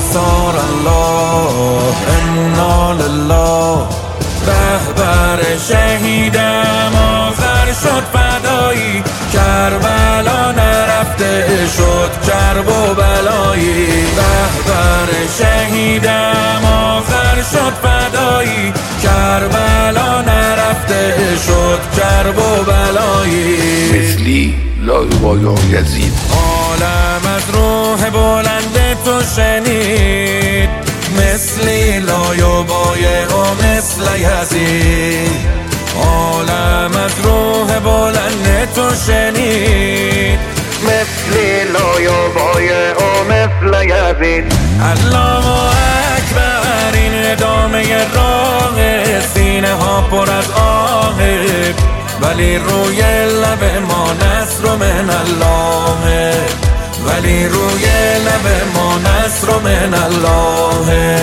یاسر الله انا لله. رهبر شهیدم آخر شد فدایی، کربلا نرفته شد کرب و بلایی. رهبر شهیدم آخر شد فدایی، کربلا نرفته شد کرب و بلایی. مثلی لایبایا یزید عالم از روح بلند تو شنید، مثلی لایبای و مثل یزید. عالم از روح بلند تو شنید، مثلی لایبای و مثل یزید. الله اکبر این ادامه راه، سینه ها پر از آه، ولی روی لب ما نصر من الله، ولی روی لب ما نصر من الله.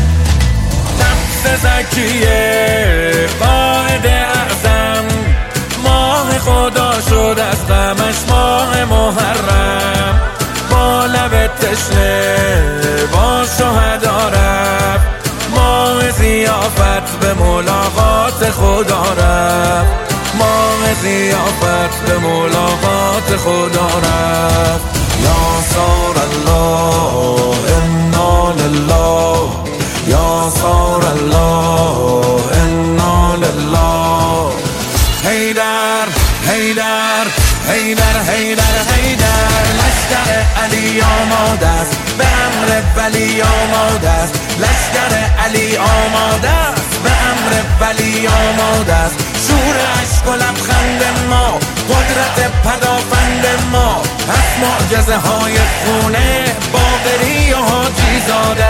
نفس زکیه قائد اعظم، ماه خدا شد از غمش ماه محرم. با لب تشنه با شهدا رفت، ماه ضیافت به ملاقات خدا رفت، ماه ضیافت به ملاقات خدا رفت. یاسر الله انا لله، یاسر الله انا لله. حیدر حیدر حیدر حیدر حیدر، لشکر علی آماده است، به امر ولی آماده است. لشکر علی آماده است، به امر ولی آماده است. شور اشک و لبخند ما، قدرت پدافند ما، از معجزه های خونه باقری و حاجی زاده.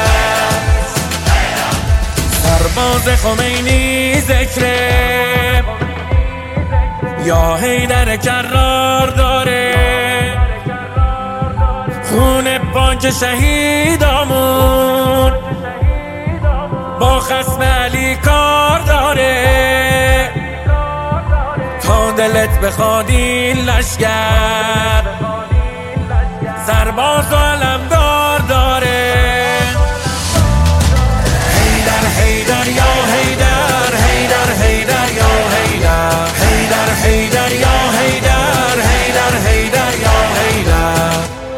سرباز خمینی ذکره یا حیدر کرار داره، خون پاک شهیدامون با خصم علی کار داره. تا دلت بخواد این لشکر، سرباز و علمدار داره. حیدر حیدر یا حیدر، حیدر حیدر یا حیدر، حیدر حیدر یا حیدر، حیدر حیدر یا حیدر.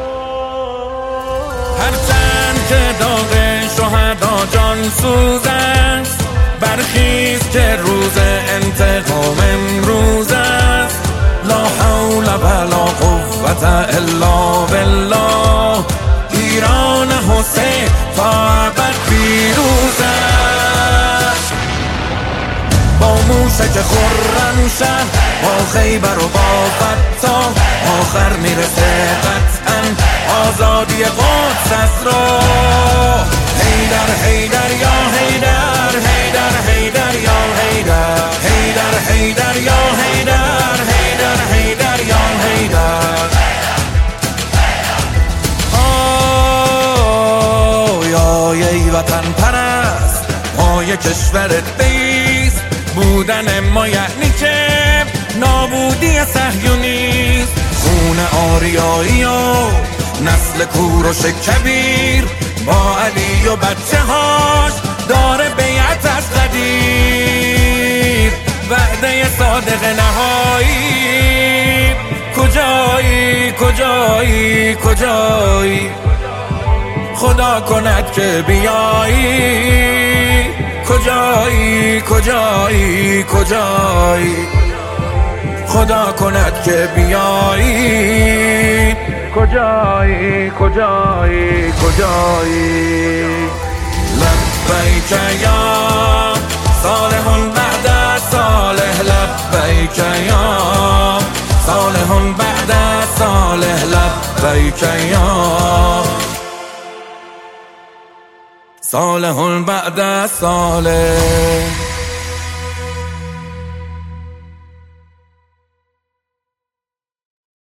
هرچند که داغ شهدا جان سوز است، برخیز که روز انتقام امروز است. لا حول ولا قوة الا بالله، ایران حسین تا ابد پیروز است. با موشک خرم شهر، با خیبر و با فتح، آخر میرسه قطعا آزادی قدس است را. حیدر حیدر یا حیدر، حیدر حیدر یا حیدر، حیدر حیدر یا حیدر، حیدر حیدر یا حیدر. یا ای وطن پرست، پای کشورت بیست. بودن ما یعنی که نابودی صهیونیست. خون آریایی و نسل کوروش کبیر، با علی و بچه هاش داره بیعت از قدیر. وعده صادق نهایی، کجایی کجایی کجایی؟ خدا کند که بیایی، کجایی کجایی کجایی؟ خدا کند که بیایی، کجایی کجایی کجایی؟ لبیک یا صالح بعد صالح، لبیک یا صالح بعد صالح، لبیک یا صالح بعد صالح.